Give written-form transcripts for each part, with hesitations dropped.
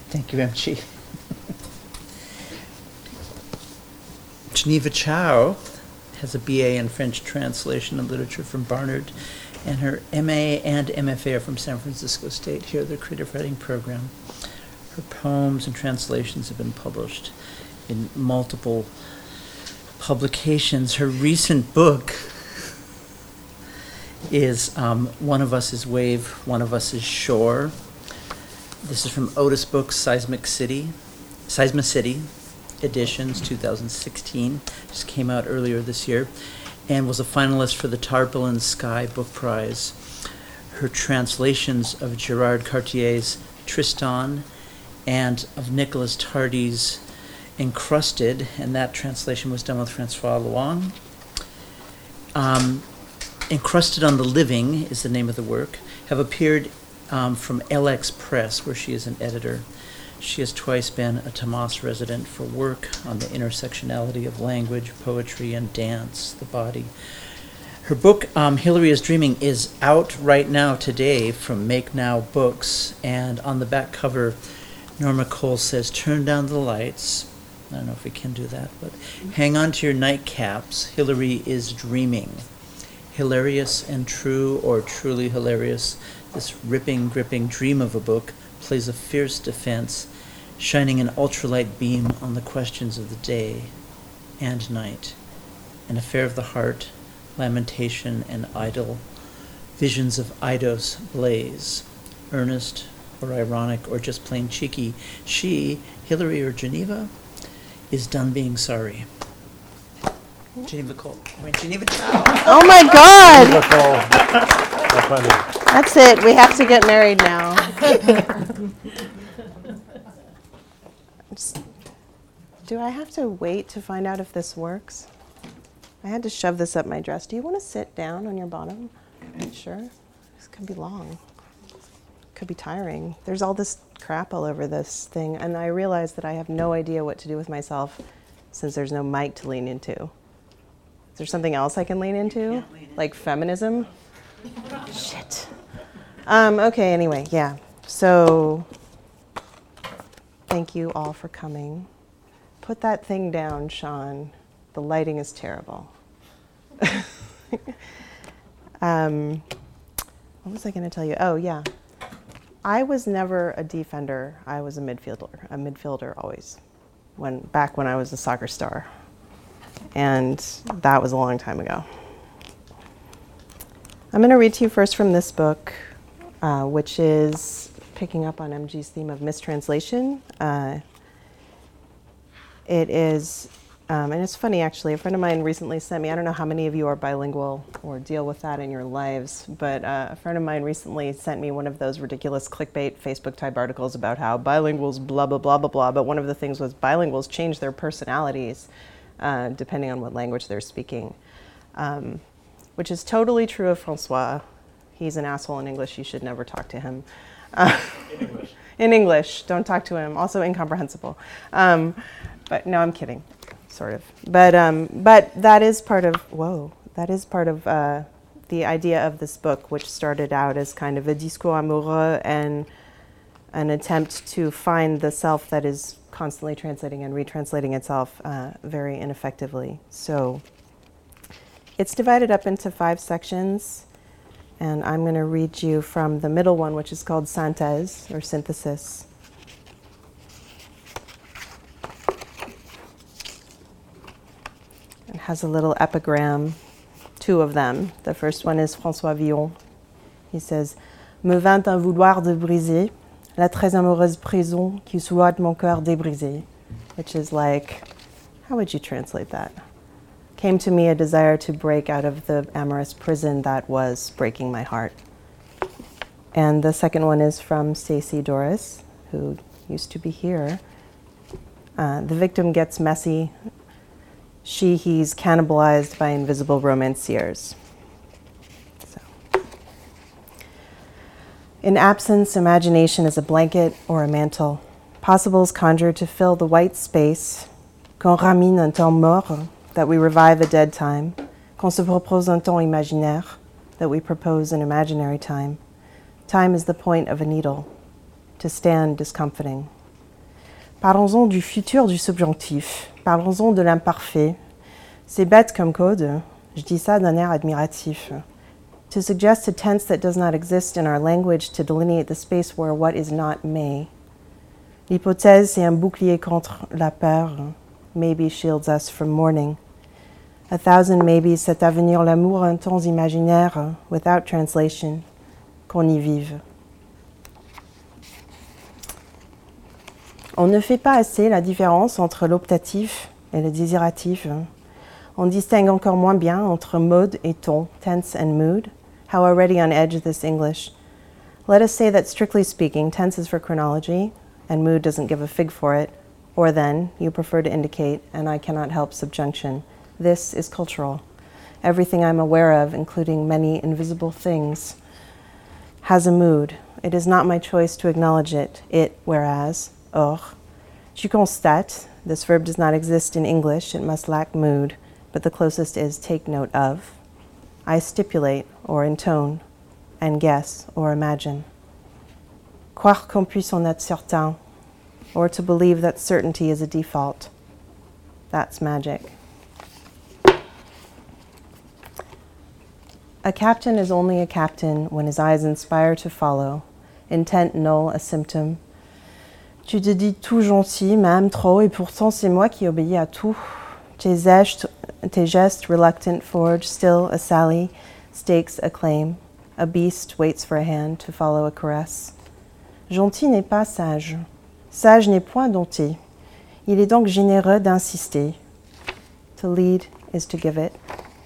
Thank you, MG. Geneva Chow has a BA in French Translation and Literature from Barnard, and her MA and MFA are from San Francisco State. Here, their creative writing program. Her poems and translations have been published in multiple publications. Her recent book is One of Us is Wave, One of Us is Shore. This is from Otis Books, Seismicity Editions, 2016. Just came out earlier this year, and was a finalist for the Tarpaulin Sky Book Prize. Her translations of Gerard Cartier's Tristan and of Nicholas Tardy's Encrusted, and that translation was done with Francois Luong. Encrusted on the Living is the name of the work, have appeared from LX Press, where she is an editor. She has twice been a Tomas resident for work on the intersectionality of language, poetry, and dance, the body. Her book, Hillary is Dreaming, is out right now today from Make Now Books, and on the back cover, Norma Cole says, "Turn down the lights." I don't know if we can do that, but hang on to your nightcaps. Hillary is dreaming. Hilarious and true, or truly hilarious, this ripping, gripping dream of a book plays a fierce defense, shining an ultralight beam on the questions of the day and night, an affair of the heart, lamentation and idle, visions of Eidos blaze, earnest or ironic or just plain cheeky. She, Hillary or Geneva, is done being sorry. Geneva Cole. Geneva Chow. Oh my God! Geneva Cole. That's funny. That's it. We have to get married now. Do I have to wait to find out if this works? I had to shove this up my dress. Do you want to sit down on your bottom? Sure. This could be long. Could be tiring. There's all this crap all over this thing, and I realize that I have no idea what to do with myself since there's no mic to lean into. Is there something else I can lean into? Like feminism? Shit. Okay, anyway, yeah. So, thank you all for coming. Put that thing down, Sean. The lighting is terrible. What was I going to tell you? Oh, yeah. I was never a defender. I was a midfielder always, back when I was a soccer star. And that was a long time ago. I'm going to read to you first from this book, which is picking up on MG's theme of mistranslation. It is, and it's funny actually, a friend of mine recently sent me, I don't know how many of you are bilingual or deal with that in your lives, but a friend of mine recently sent me one of those ridiculous clickbait Facebook type articles about how bilinguals blah, blah, blah, blah, blah, but one of the things was bilinguals change their personalities depending on what language they're speaking, which is totally true of Francois. He's an asshole in English, you should never talk to him. In English. In English, don't talk to him, also incomprehensible. But no, I'm kidding, sort of. But that is part of, the idea of this book, which started out as kind of a discours amoureux and an attempt to find the self that is constantly translating and retranslating itself very ineffectively. So it's divided up into 5 sections, and I'm going to read you from the middle one, which is called synthèse, or synthesis. It has a little epigram, 2 of them. The first one is François Villon. He says, "Me vint un vouloir de briser la très amoureuse prison qui souhaite mon cœur débrisé," which is like, how would you translate that? Came to me a desire to break out of the amorous prison that was breaking my heart. And the second one is from Stacey Doris, who used to be here. The victim gets messy. He's cannibalized by invisible romanciers. So. In absence, imagination is a blanket or a mantle. Possibles conjured to fill the white space. Qu'on ramine un temps mort, that we revive a dead time. Qu'on se propose un temps imaginaire, that we propose an imaginary time. Time is the point of a needle. To stand discomfiting. Parlons-en du futur du subjonctif. Parlons-en de l'imparfait. C'est bête comme code. Je dis ça d'un air admiratif. To suggest a tense that does not exist in our language to delineate the space where what is not may. L'hypothèse, c'est un bouclier contre la peur. Maybe shields us from mourning. A thousand maybes, cet avenir, l'amour, un temps imaginaire, without translation, qu'on y vive. On ne fait pas assez la différence entre l'optatif et le désiratif. On distingue encore moins bien entre mode et ton, tense and mood. How already on edge this English. Let us say that strictly speaking, tense is for chronology, and mood doesn't give a fig for it. Or then, you prefer to indicate, and I cannot help subjunction. This is cultural. Everything I'm aware of, including many invisible things, has a mood. It is not my choice to acknowledge it. It, whereas, or. Tu constates, this verb does not exist in English, it must lack mood, but the closest is take note of. I stipulate, or intone, and guess, or imagine. Croire qu'on puisse en être certain, or to believe that certainty is a default. That's magic. A captain is only a captain when his eyes inspire to follow, intent null a symptom. Tu te dis tout gentil, même trop, et pourtant c'est moi qui obéis à tout. Tes gestes reluctant forge still a sally, stakes a claim. A beast waits for a hand to follow a caress. Gentil n'est pas sage. Sage n'est point dompté. Il est donc généreux d'insister. To lead is to give it.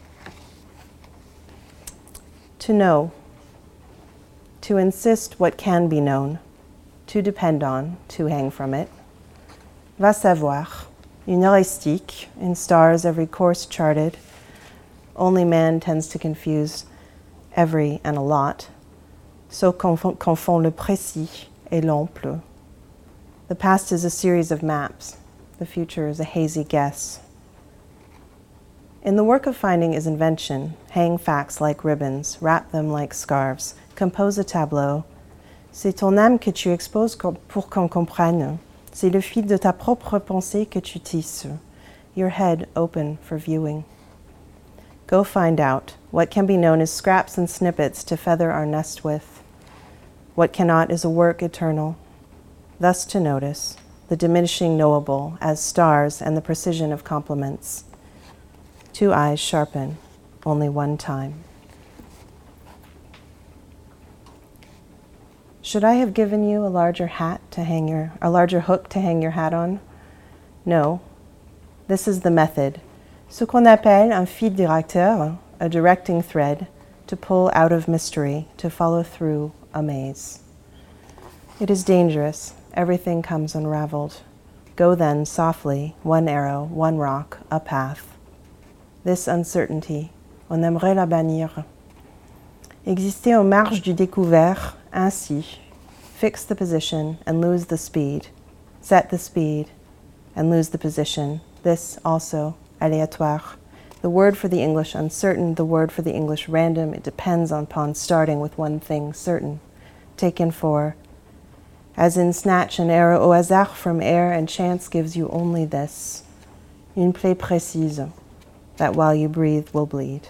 To know. To insist what can be known. To depend on, to hang from it. Va savoir. Une heuristique, in stars every course charted. Only man tends to confuse every and a lot. So confond le précis et l'ample. The past is a series of maps. The future is a hazy guess. In the work of finding is invention. Hang facts like ribbons, wrap them like scarves, compose a tableau. C'est ton âme que tu exposes pour qu'on comprenne. C'est le fil de ta propre pensée que tu tisses. Your head open for viewing. Go find out. What can be known as scraps and snippets to feather our nest with. What cannot is a work eternal. Thus to notice, the diminishing knowable as stars and the precision of complements. Two eyes sharpen, only one time. Should I have given you a larger hook to hang your hat on? No. This is the method. Ce qu'on appelle un fil directeur, a directing thread, to pull out of mystery, to follow through a maze. It is dangerous. Everything comes unraveled. Go then softly, one arrow, one rock, a path. This uncertainty, on aimerait la bannir. Exister aux marges du découvert, ainsi. Fix the position and lose the speed. Set the speed and lose the position. This also, aléatoire. The word for the English uncertain, the word for the English random. It depends upon starting with one thing certain. Taken for. As in snatch an arrow au hasard from air, and chance gives you only this. Une plaie précise, that while you breathe will bleed.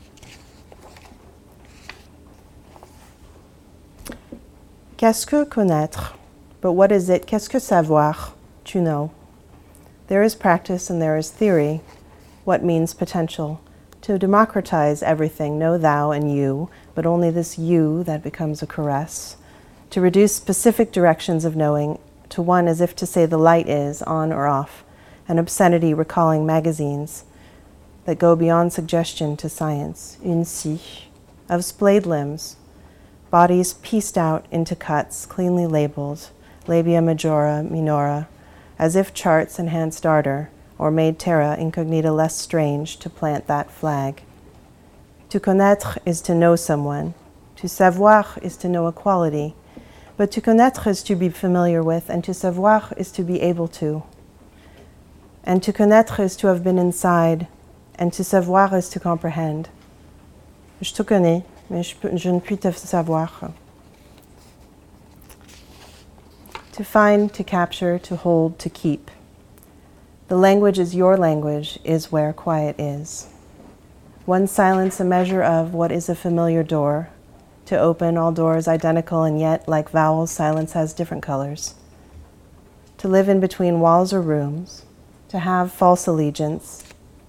Qu'est-ce que connaître? But what is it? Qu'est-ce que savoir? To know. There is practice and there is theory. What means potential? To democratize everything, know thou and you, but only this you that becomes a caress. To reduce specific directions of knowing to one as if to say the light is on or off, an obscenity recalling magazines that go beyond suggestion to science. Une scie, of splayed limbs, bodies pieced out into cuts, cleanly labeled, labia majora, minora, as if charts enhanced ardor, or made terra incognita less strange to plant that flag. To connaître is to know someone. To savoir is to know a quality. But to connaître is to be familiar with, and to savoir is to be able to. And to connaître is to have been inside, and to savoir is to comprehend. Je te connais, mais je ne puis te savoir. To find, to capture, to hold, to keep. The language is your language, is where quiet is. One silence a measure of what is a familiar door. To open, all doors identical, and yet, like vowels, silence has different colors. To live in between walls or rooms, to have false allegiance,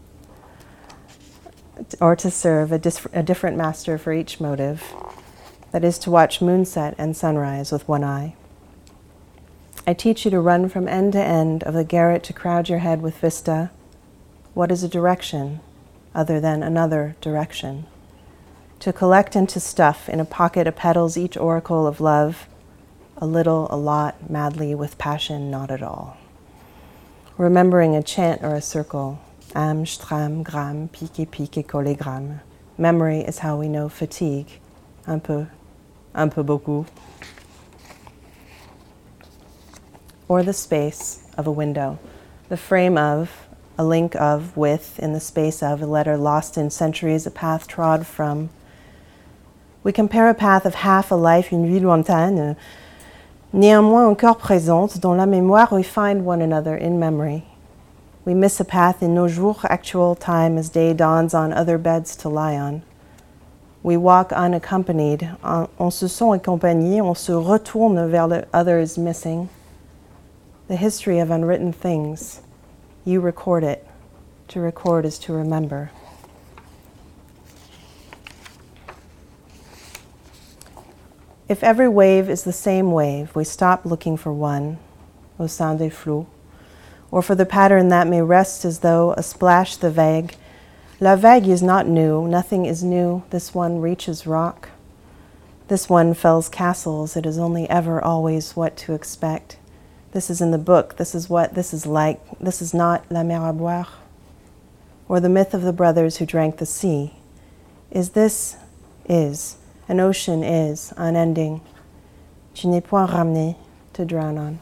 or to serve a different master for each motive. That is to watch moonset and sunrise with one eye. I teach you to run from end to end of the garret to crowd your head with vista. What is a direction other than another direction? To collect and to stuff in a pocket of petals each oracle of love, a little, a lot, madly, with passion, not at all. Remembering a chant or a circle, am, stram, gram, pique, pique, collégramme. Memory is how we know fatigue, un peu beaucoup. Or the space of a window, the frame of, a link of, with, in the space of, a letter lost in centuries, a path trod from. We compare a path of half a life, une vie lointaine, néanmoins encore présente, dont la mémoire we find one another in memory. We miss a path in nos jours actual time as day dawns on other beds to lie on. We walk unaccompanied, on se sent accompagné, on se retourne vers the others missing. The history of unwritten things, you record it. To record is to remember. If every wave is the same wave, we stop looking for one, au sein des flots, or for the pattern that may rest as though a splash the vague. La vague is not new, nothing is new, this one reaches rock. This one fells castles, it is only ever always what to expect. This is in the book, this is what this is like, this is not la mer à boire. Or the myth of the brothers who drank the sea. Is, an ocean is, unending. Tu n'es point ramené, to drown on.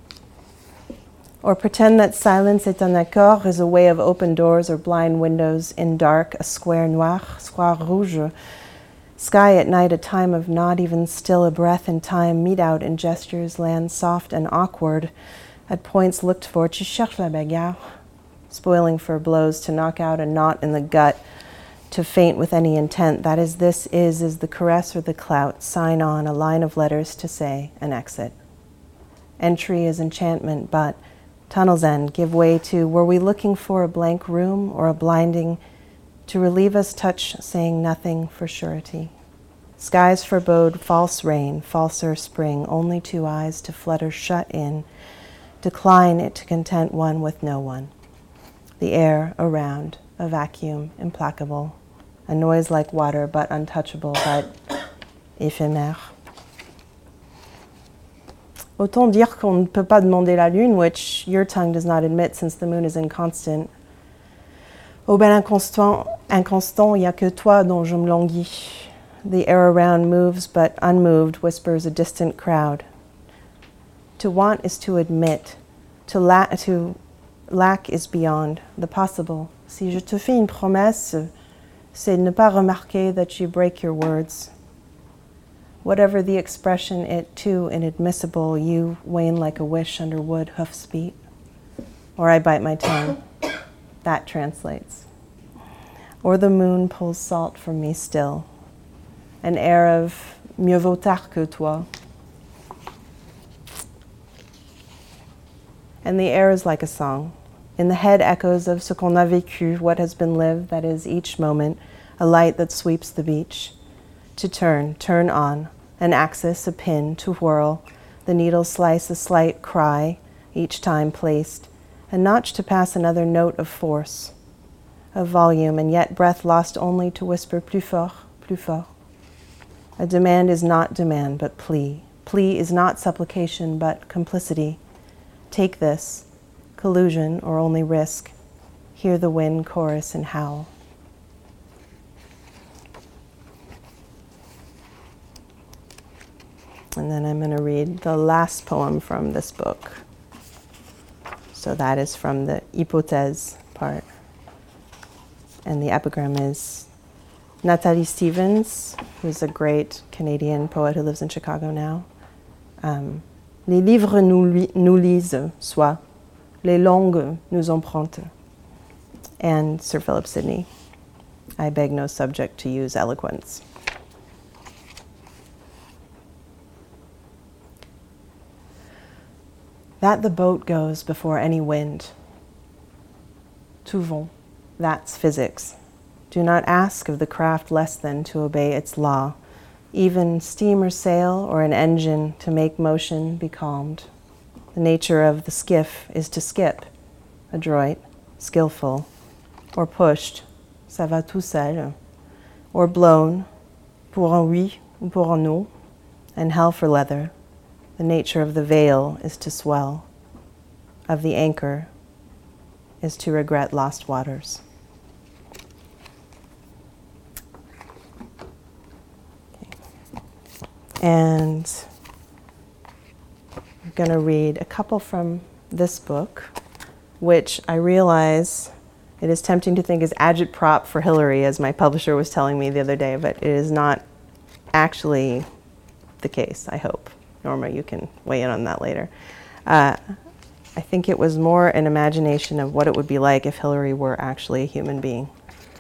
Or pretend that silence est un accord is a way of open doors or blind windows in dark, a square noir, square rouge. Sky at night, a time of not even still a breath in time, meet out in gestures, land soft and awkward, at points looked for, tu cherches la bagarre, spoiling for blows to knock out a knot in the gut, to faint with any intent, that is, this is the caress or the clout, sign on, a line of letters to say, an exit. Entry is enchantment, but tunnel's end give way to, were we looking for a blank room or a blinding, to relieve us touch saying nothing for surety. Skies forebode false rain, falser spring, only two eyes to flutter shut in, decline it to content one with no one. The air around, a vacuum implacable, a noise like water but untouchable, but éphémère. Autant dire qu'on ne peut pas demander la lune, which your tongue does not admit since the moon is inconstant. Au bel inconstant, il n'y a que toi dont je me languis. The air around moves, but unmoved, whispers a distant crowd. To want is to admit. To lack is beyond the possible. Si je te fais une promesse, c'est ne pas remarquer that you break your words. Whatever the expression, it too inadmissible, you wane like a wish under wood hoofs beat. Or I bite my tongue. That translates. Or the moon pulls salt from me still. An air of mieux vaut tard que toi. And the air is like a song. In the head echoes of ce qu'on a vécu, what has been lived, that is each moment, a light that sweeps the beach. To turn on, an axis, a pin, to whirl, the needle slice a slight cry, each time placed, a notch to pass another note of force, of volume, and yet breath lost only to whisper plus fort, plus fort. A demand is not demand, but plea. Plea is not supplication, but complicity. Take this, collusion or only risk. Hear the wind chorus and howl. And then I'm going to read the last poem from this book. So that is from the hypothèse part. And the epigram is Natalie Stevens, who's a great Canadian poet who lives in Chicago now. Les livres nous lisent, soit. Les langues nous empruntent. And Sir Philip Sidney, I beg no subject to use eloquence. That the boat goes before any wind. Tout vent, that's physics. Do not ask of the craft less than to obey its law. Even steam or sail or an engine to make motion be calmed. The nature of the skiff is to skip, adroit, skillful, or pushed, ça va tout seul, or blown, pour un oui ou pour un non, and hell for leather. The nature of the veil is to swell, of the anchor is to regret lost waters. And I'm going to read a couple from this book, which I realize it is tempting to think is agitprop for Hillary, as my publisher was telling me the other day, but it is not actually the case, I hope. Norma, you can weigh in on that later. I think it was more an imagination of what it would be like if Hillary were actually a human being.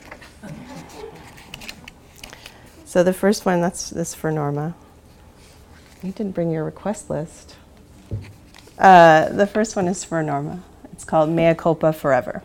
So the first one, that's this for Norma. You didn't bring your request list. The first one is for Norma. It's called Mea Culpa Forever.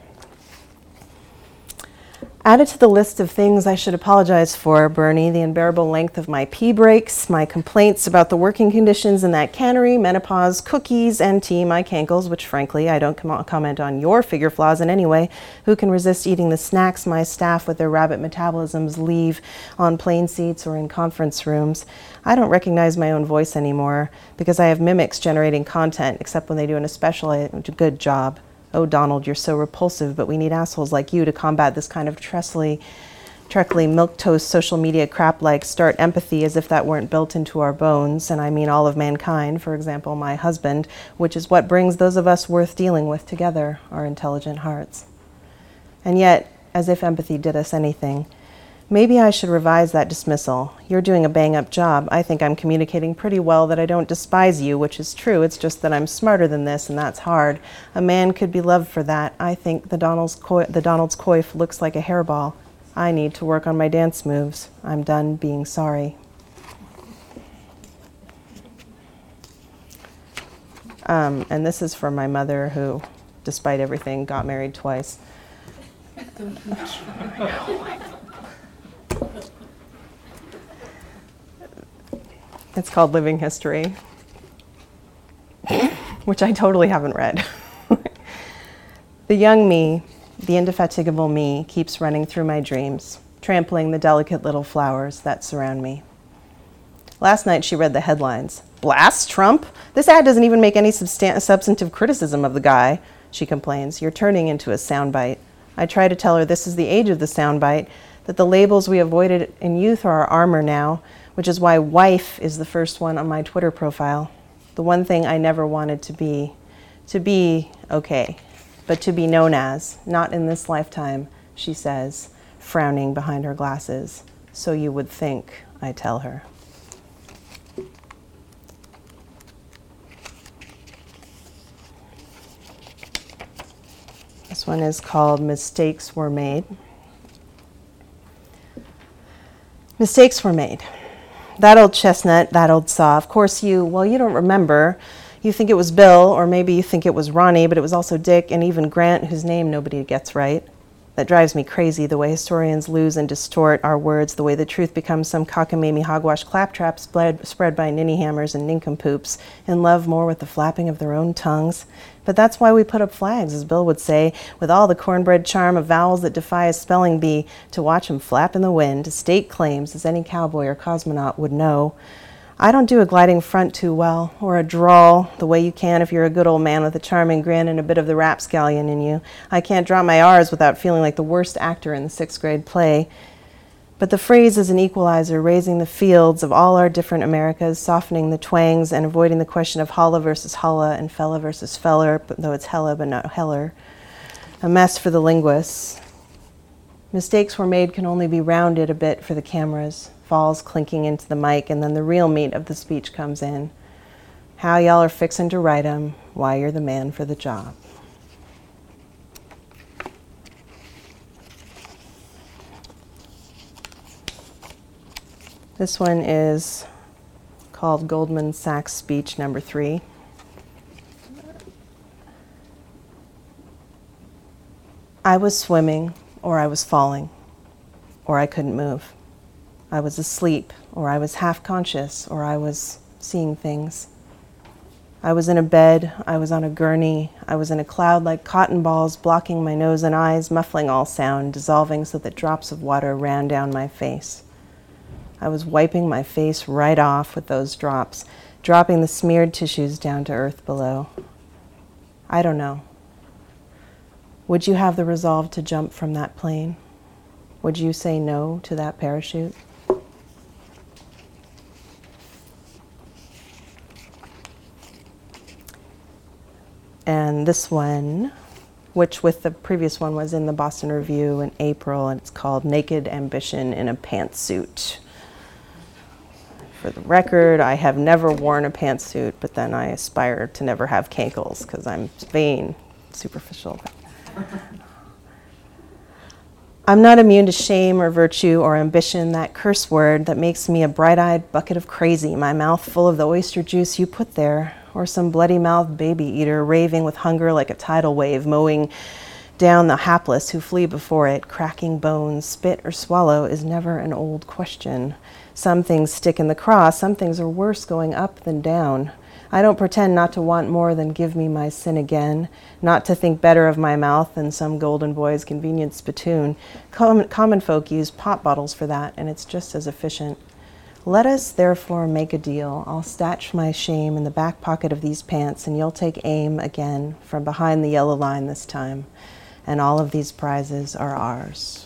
Added to the list of things I should apologize for, Bernie, the unbearable length of my pee breaks, my complaints about the working conditions in that cannery, menopause, cookies, and tea, my cankles, which frankly, I don't comment on your figure flaws in any way. Who can resist eating the snacks my staff with their rabbit metabolisms leave on plane seats or in conference rooms? I don't recognize my own voice anymore because I have mimics generating content, except when they do an especially good job. Oh, Donald, you're so repulsive, but we need assholes like you to combat this kind of treacly milquetoast social media crap like start empathy as if that weren't built into our bones, and I mean all of mankind, for example, my husband, which is what brings those of us worth dealing with together, our intelligent hearts. And yet, as if empathy did us anything, maybe I should revise that dismissal. You're doing a bang-up job. I think I'm communicating pretty well that I don't despise you, which is true. It's just that I'm smarter than this, and that's hard. A man could be loved for that. I think the Donald's coif looks like a hairball. I need to work on my dance moves. I'm done being sorry. And this is for my mother, who, despite everything, got married twice. It's called Living History, which I totally haven't read. The young me, the indefatigable me, keeps running through my dreams, trampling the delicate little flowers that surround me. Last night she read the headlines. Blast Trump? This ad doesn't even make any substantive criticism of the guy, she complains. You're turning into a soundbite. I try to tell her this is the age of the soundbite, that the labels we avoided in youth are our armor now, which is why wife is the first one on my Twitter profile. The one thing I never wanted to be okay, but to be known as, not in this lifetime, she says, frowning behind her glasses. So you would think, I tell her. This one is called Mistakes Were Made. Mistakes were made. That old chestnut, that old saw. Of course you don't remember. You think it was Bill, or maybe you think it was Ronnie, but it was also Dick and even Grant, whose name nobody gets right. That drives me crazy, the way historians lose and distort our words, the way the truth becomes some cockamamie hogwash claptrap spread by ninny hammers and nincompoops, in love more with the flapping of their own tongues. But that's why we put up flags, as Bill would say, with all the cornbread charm of vowels that defy a spelling bee, to watch 'em flap in the wind, state claims, as any cowboy or cosmonaut would know. I don't do a gliding front too well, or a drawl, the way you can if you're a good old man with a charming grin and a bit of the rapscallion in you. I can't drop my R's without feeling like the worst actor in the 6th grade play. But the phrase is an equalizer, raising the fields of all our different Americas, softening the twangs, and avoiding the question of holla versus holla and fella versus feller, though it's hella but not heller. A mess for the linguists. Mistakes were made can only be rounded a bit for the cameras, falls clinking into the mic, and then the real meat of the speech comes in. how y'all are fixing to write 'em, why you're the man for the job. This one is called Goldman Sachs Speech Number 3. I was swimming, or I was falling, or I couldn't move. I was asleep, or I was half conscious, or I was seeing things. I was in a bed, I was on a gurney, I was in a cloud like cotton balls, blocking my nose and eyes, muffling all sound, dissolving so that drops of water ran down my face. I was wiping my face right off with those drops, dropping the smeared tissues down to earth below. I don't know. Would you have the resolve to jump from that plane? Would you say no to that parachute? And this one, which with the previous one was in the Boston Review in April, and it's called Naked Ambition in a Pantsuit. For the record, I have never worn a pantsuit, but then I aspire to never have cankles because I'm vain, superficial. I'm not immune to shame or virtue or ambition, that curse word that makes me a bright-eyed bucket of crazy, my mouth full of the oyster juice you put there, or some bloody-mouthed baby eater raving with hunger like a tidal wave, mowing down the hapless who flee before it. Cracking bones, spit or swallow is never an old question. Some things stick in the craw, some things are worse going up than down. I don't pretend not to want more than give me my sin again, not to think better of my mouth than some golden boy's convenient spittoon. Common folk use pop bottles for that, and it's just as efficient. Let us therefore make a deal. I'll statch my shame in the back pocket of these pants, and you'll take aim again from behind the yellow line this time, and all of these prizes are ours.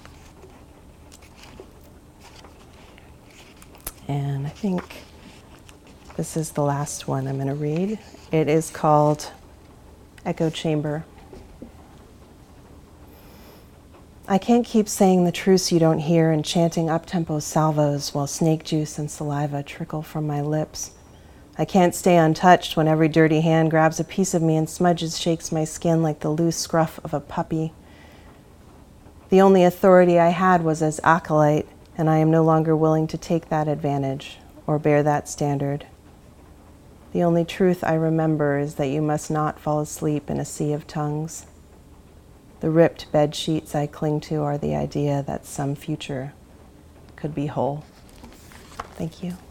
And I think this is the last one I'm going to read. It is called Echo Chamber. I can't keep saying the truths you don't hear and chanting up-tempo salvos while snake juice and saliva trickle from my lips. I can't stay untouched when every dirty hand grabs a piece of me and smudges, shakes my skin like the loose scruff of a puppy. The only authority I had was as acolyte, and I am no longer willing to take that advantage or bear that standard. The only truth I remember is that you must not fall asleep in a sea of tongues. The ripped bed sheets I cling to are the idea that some future could be whole. Thank you.